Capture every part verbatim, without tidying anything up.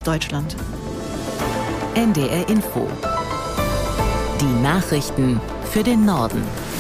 Deutschland. N D R Info. Die Nachrichten für den Norden.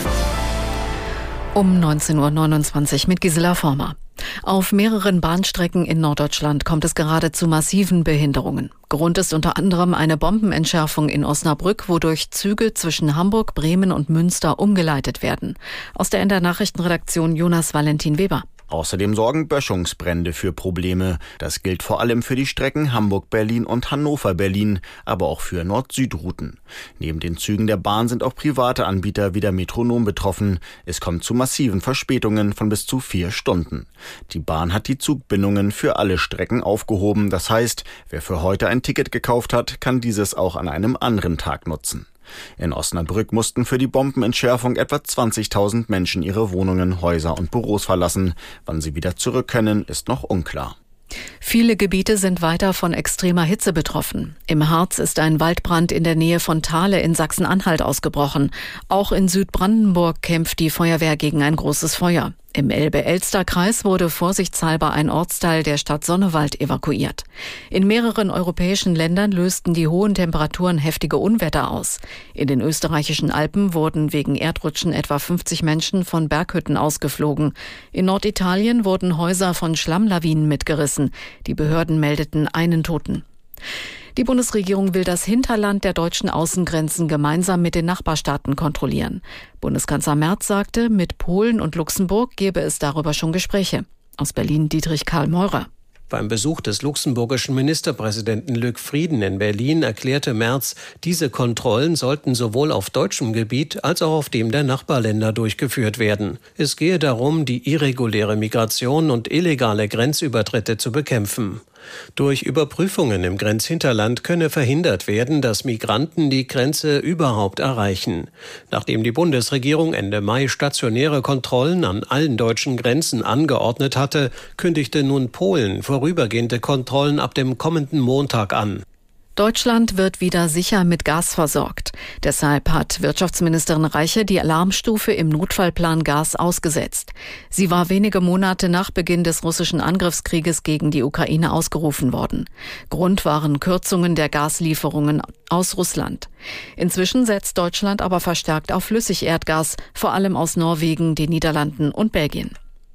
Um neunzehn Uhr neunundzwanzig mit Gisela Former. Auf mehreren Bahnstrecken in Norddeutschland kommt es gerade zu massiven Behinderungen. Grund ist unter anderem eine Bombenentschärfung in Osnabrück, wodurch Züge zwischen Hamburg, Bremen und Münster umgeleitet werden. Aus der N D R-Nachrichtenredaktion Jonas Valentin Weber. Außerdem sorgen Böschungsbrände für Probleme. Das gilt vor allem für die Strecken Hamburg-Berlin und Hannover-Berlin, aber auch für Nord-Süd-Routen. Neben den Zügen der Bahn sind auch private Anbieter wie der Metronom betroffen. Es kommt zu massiven Verspätungen von bis zu vier Stunden. Die Bahn hat die Zugbindungen für alle Strecken aufgehoben. Das heißt, wer für heute ein Ticket gekauft hat, kann dieses auch an einem anderen Tag nutzen. In Osnabrück mussten für die Bombenentschärfung etwa zwanzigtausend Menschen ihre Wohnungen, Häuser und Büros verlassen. Wann sie wieder zurück können, ist noch unklar. Viele Gebiete sind weiter von extremer Hitze betroffen. Im Harz ist ein Waldbrand in der Nähe von Thale in Sachsen-Anhalt ausgebrochen. Auch in Südbrandenburg kämpft die Feuerwehr gegen ein großes Feuer. Im Elbe-Elster-Kreis wurde vorsichtshalber ein Ortsteil der Stadt Sonnewald evakuiert. In mehreren europäischen Ländern lösten die hohen Temperaturen heftige Unwetter aus. In den österreichischen Alpen wurden wegen Erdrutschen etwa fünfzig Menschen von Berghütten ausgeflogen. In Norditalien wurden Häuser von Schlammlawinen mitgerissen. Die Behörden meldeten einen Toten. Die Bundesregierung will das Hinterland der deutschen Außengrenzen gemeinsam mit den Nachbarstaaten kontrollieren. Bundeskanzler Merz sagte, mit Polen und Luxemburg gebe es darüber schon Gespräche. Aus Berlin Dietrich Karl Meurer. Beim Besuch des luxemburgischen Ministerpräsidenten Luc Frieden in Berlin erklärte Merz, diese Kontrollen sollten sowohl auf deutschem Gebiet als auch auf dem der Nachbarländer durchgeführt werden. Es gehe darum, die irreguläre Migration und illegale Grenzübertritte zu bekämpfen. Durch Überprüfungen im Grenzhinterland könne verhindert werden, dass Migranten die Grenze überhaupt erreichen. Nachdem die Bundesregierung Ende Mai stationäre Kontrollen an allen deutschen Grenzen angeordnet hatte, kündigte nun Polen vorübergehende Kontrollen ab dem kommenden Montag an. Deutschland wird wieder sicher mit Gas versorgt. Deshalb hat Wirtschaftsministerin Reiche die Alarmstufe im Notfallplan Gas ausgesetzt. Sie war wenige Monate nach Beginn des russischen Angriffskrieges gegen die Ukraine ausgerufen worden. Grund waren Kürzungen der Gaslieferungen aus Russland. Inzwischen setzt Deutschland aber verstärkt auf Flüssigerdgas, vor allem aus Norwegen, den Niederlanden und Belgien.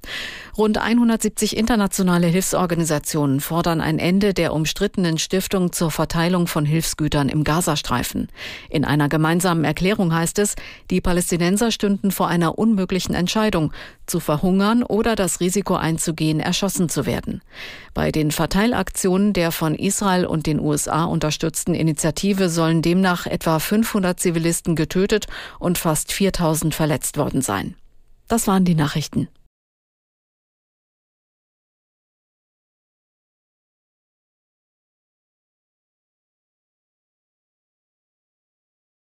Rund hundertsiebzig internationale Hilfsorganisationen fordern ein Ende der umstrittenen Stiftung zur Verteilung von Hilfsgütern im Gazastreifen. In einer gemeinsamen Erklärung heißt es, die Palästinenser stünden vor einer unmöglichen Entscheidung, zu verhungern oder das Risiko einzugehen, erschossen zu werden. Bei den Verteilaktionen der von Israel und den U S A unterstützten Initiative sollen demnach etwa fünfhundert Zivilisten getötet und fast viertausend verletzt worden sein. Das waren die Nachrichten.